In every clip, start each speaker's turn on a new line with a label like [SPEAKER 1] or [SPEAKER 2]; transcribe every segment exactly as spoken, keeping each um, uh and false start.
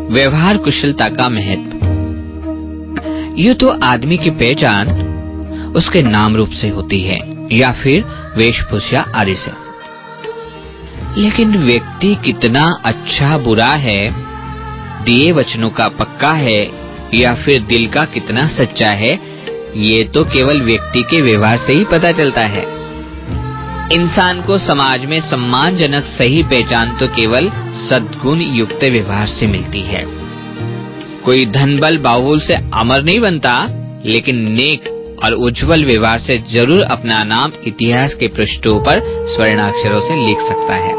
[SPEAKER 1] व्यवहार कुशलता का महत्व। यूं तो आदमी की पहचान उसके नाम रूप से होती है या फिर वेशभूषा आदि से, लेकिन व्यक्ति कितना अच्छा बुरा है, दिए वचनों का पक्का है या फिर दिल का कितना सच्चा है, ये तो केवल व्यक्ति के व्यवहार से ही पता चलता है। इंसान को समाज में सम्मानजनक सही पहचान तो केवल सद्गुण युक्त व्यवहार से मिलती है। कोई धन बल बाहुल से अमर नहीं बनता, लेकिन नेक और उज्जवल व्यवहार से जरूर अपना नाम इतिहास के पृष्ठों पर स्वर्णाक्षरों से लिख सकता है।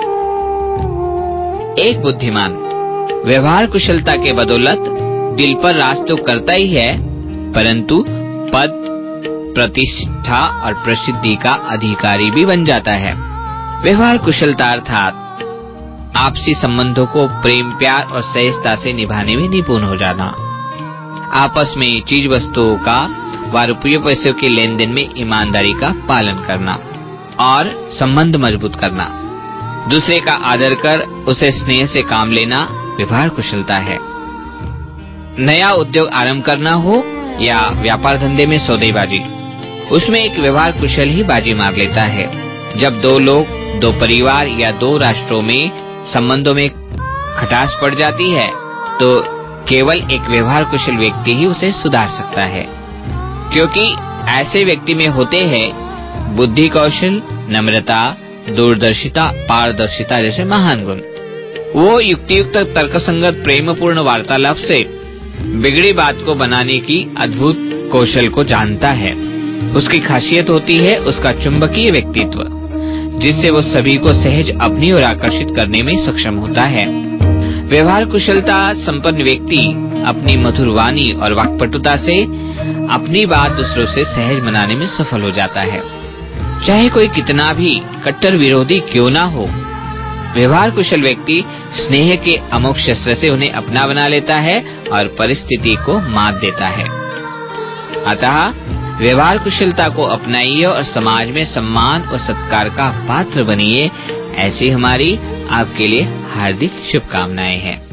[SPEAKER 1] एक बुद्धिमान व्यवहार कुशलता के बदौलत दिल पर राज तो करता ही है, परंतु पद, प्रतिष्ठा और प्रसिद्धि का अधिकारी भी बन जाता है। व्यवहार कुशलता अर्थात आपसी संबंधों को प्रेम, प्यार और सहजता से निभाने में निपुण हो जाना, आपस में चीज वस्तुओं का व रुपये पैसों के लेन देन में ईमानदारी का पालन करना और संबंध मजबूत करना, दूसरे का आदर कर उसे स्नेह से काम लेना व्यवहार कुशलता है। नया उद्योग आरंभ करना हो या व्यापार धंधे में सौदेबाजी, उसमें एक व्यवहार कुशल ही बाजी मार लेता है। जब दो लोग, दो परिवार या दो राष्ट्रों में संबंधों में खटास पड़ जाती है, तो केवल एक व्यवहार कुशल व्यक्ति ही उसे सुधार सकता है, क्योंकि ऐसे व्यक्ति में होते हैं बुद्धि कौशल, नम्रता, दूरदर्शिता, पारदर्शिता जैसे महान गुण। वो युक्तियुक्त तर्कसंगत प्रेमपूर्ण वार्तालाप से बिगड़ी बात को बनाने की अद्भुत कौशल को जानता है। उसकी खासियत होती है उसका चुंबकीय व्यक्तित्व, जिससे वो सभी को सहज अपनी ओर आकर्षित करने में सक्षम होता है। व्यवहार कुशलता संपन्न व्यक्ति अपनी मधुर वाणी और वाक्पटुता से अपनी बात दूसरों से सहज मनाने में सफल हो जाता है, चाहे कोई कितना भी कट्टर विरोधी क्यों ना हो। व्यवहार कुशल व्यक्ति स्नेह के अमोघ शस्त्र से उन्हें अपना बना लेता है और परिस्थिति को मात देता है। अतः व्यवहार कुशलता को अपनाइए और समाज में सम्मान और सत्कार का पात्र बनिए। ऐसी हमारी आपके लिए हार्दिक शुभकामनाएं हैं।